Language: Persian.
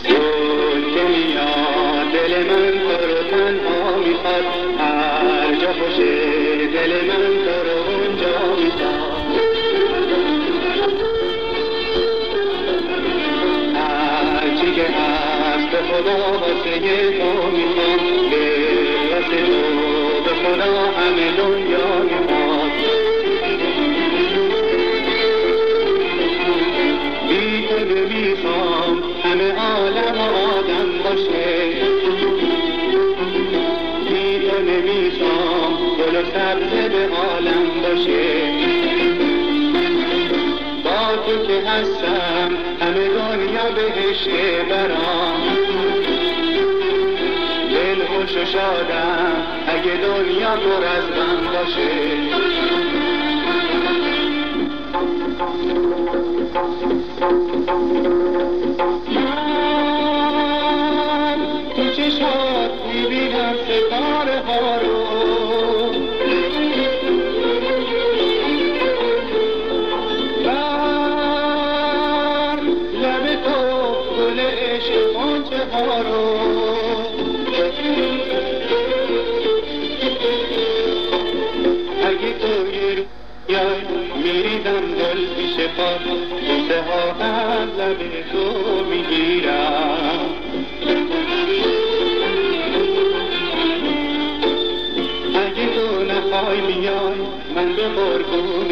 روز که میاد دل من تو رو تنها میخواد، هر جا باشه دل من تو رو اونجا میخواد. هرچی که هست به خدا واسه تو میخواد، واسه تو به خدا همه دنیا میخواد. بی تو نمیخوام همه عالم آدم باشه، بی تو نمیخوام گل و سبزه به عالم باشه. با تو که هستم همه دنیا بهشته برام، دل خوش و شادم اگه دنیا پر از غم باشه. من تو چشمات میبینم ستاره ها رو، بر لب تو گل عشق غنچه ها رو. اگه تو یای میریزم دل پیش پا، بوسه ها از لب تو میگیرم. اگه تو نخوای بیای من به قربون